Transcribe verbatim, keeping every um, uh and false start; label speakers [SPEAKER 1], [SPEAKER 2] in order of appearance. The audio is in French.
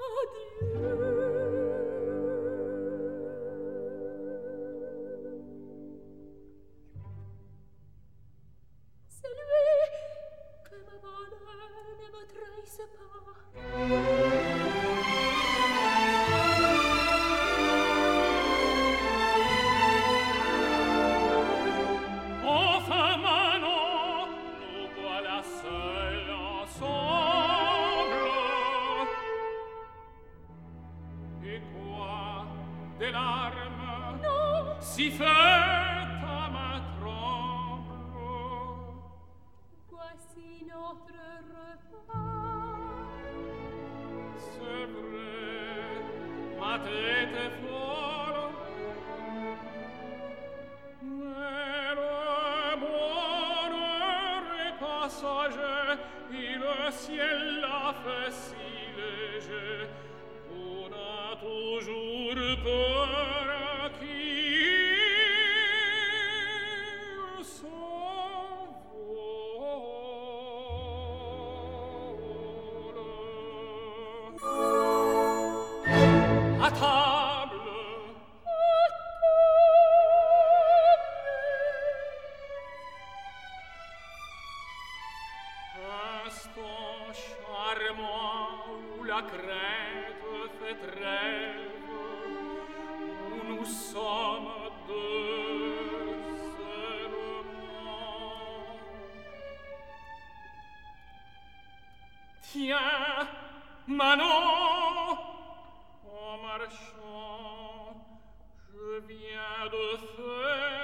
[SPEAKER 1] C'est lui que ma bonheur ne me trahisse pas.
[SPEAKER 2] Enfin Manon, nous voilà seuls ensemble. Et quoi, des larmes?
[SPEAKER 1] Non.
[SPEAKER 2] Si fait ta main tremble.
[SPEAKER 1] Voici notre repas.
[SPEAKER 2] C'est vrai, ma tête est folle. Mais le bonheur est passager, et le ciel l'a fait si léger qu'on a toujours peur qu'il s'envole. À table, instant charmant où la crainte fait trêve, où nous sommes deux seulement. Tiens, Manon, en marchant, je viens de faire